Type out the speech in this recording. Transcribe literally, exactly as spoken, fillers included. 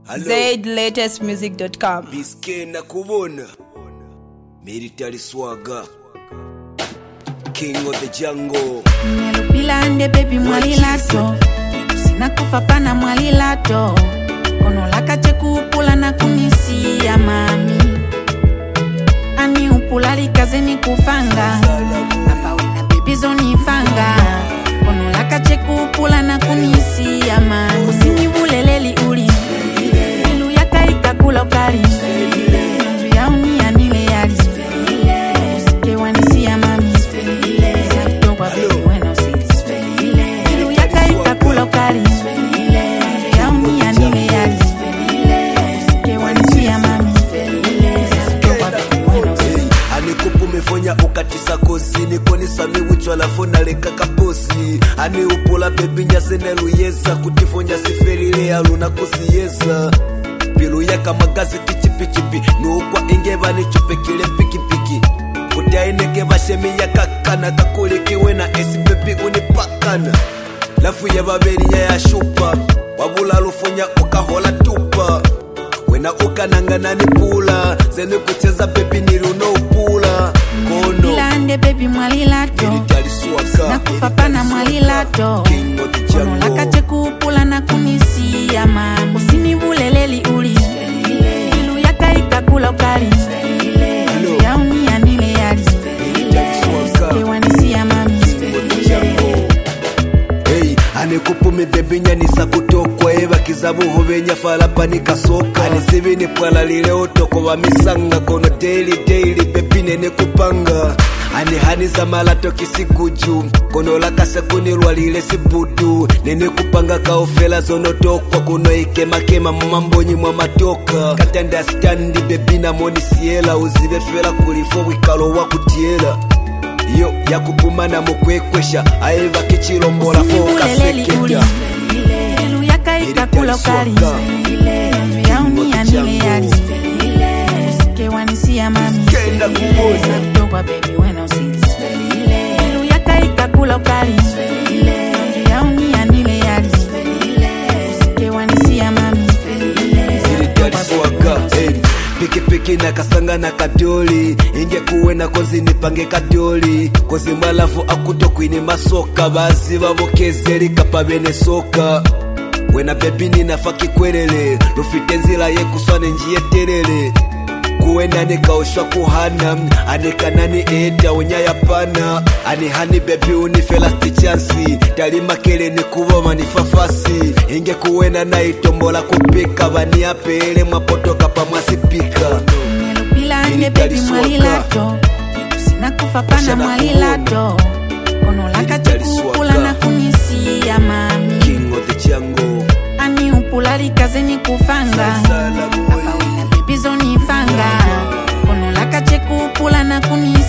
Zaid latest music dot com. Biske na kubona Military Swagger, King of the Jungle. Nyelupila ande baby mwalilato, sina kufa pana mwalilato. Kono laka cheku upula na kunisi ya mami. Ani upula likazeni kufanga, hapa wina baby zoni fanga. Kono laka cheku upula na kunisi ya mami. Usini buleleli uli, ilu yaka ikakula ukari. Nju ya unia nile yali, usike wanisi ya mami. Zakutokwa baby weno sisi, ilu yaka ikakula ukari. Nju ya unia nile yali, usike wanisi ya mami. Zakutokwa baby weno sisi. Ani kupu mefonya ukatisa kozi, niko nisami wichwa la fona leka kaposi. Ani upula baby nyase nelu yeza, kutifonya siferile ya luna kusiyeza. Pilu yaka magazi kichipi chipi, nuukwa ingeba ni chupe kile piki piki. Kutia inege bashemi ya kakana, kakulikiwe na esi baby unipakana. Lafu ya baberi ya shupa, wabula lufunya ukahola tupa. Wena ukanangana ni pula, zene kucheza baby niruno upula. Kono Ilande baby mwalilato, Military Swagger, na kufapana mwalilato. King of the Kono laka Jungle. cheku upula na kunisi ya mami. Usini buleleli uli, ilu yaka ikakula ukari. Nju ya unia nile yali, usike wanisi ya mami. Hey, ane kupume bebe nyanisa kutokwa eva kizabu hovenya falapani kasoka. Ane sivini pwala lile otoko wa misanga, kono daily daily bebi nene kupanga. Ane hani za malato kisikuju, kono laka sekunilwa lile sibudu. Nene kupanga kaofela zono tokwa, kuno ikema kema mambonyi mwa matoka. Kata understandi bebi na moni siela, uzive fela kulifo wikalo wakutiela. Yo ya kupumana mukwekwesha, aeva kichilombola foka seketa. Ilu yaka ikakula ukari. Nju ya unia nile yali, usike wanisi ya mami. Kenda kuboza Zakutokwa baby weno sisi, ilu yaka ikakula ukari. Nju ya unia nile yali, usike wanisi ya mami. Military Swagger, hey. Piki piki na kasanga na kadoli, inge kuwe na kozi nipange kadoli. Kozi malafu akuto kwini masoka, bazi babokezeli kapa bene soka. Wena bebi nina faki kwerele, lufite nzila ye kuswane njiye terele. Kuwenda nikaoshwa kuhana, anika nani eta unya ya pana. Ani hani bebi unifela sti chansi, talima kele ni kuwoma ni fafasi. Inge kuwenda na itombola kupika, bani apele mwapotoka pa mwasipika. Nyelupila ande baby mwalilato, sina kufa pana mwalilato. Kono laka cheku upula na kunisi ya mami. King of the Jungle. Ani upula likazeni kufanga, hapa wina baby zoni fanga. Kono laka cheku upula na kunisi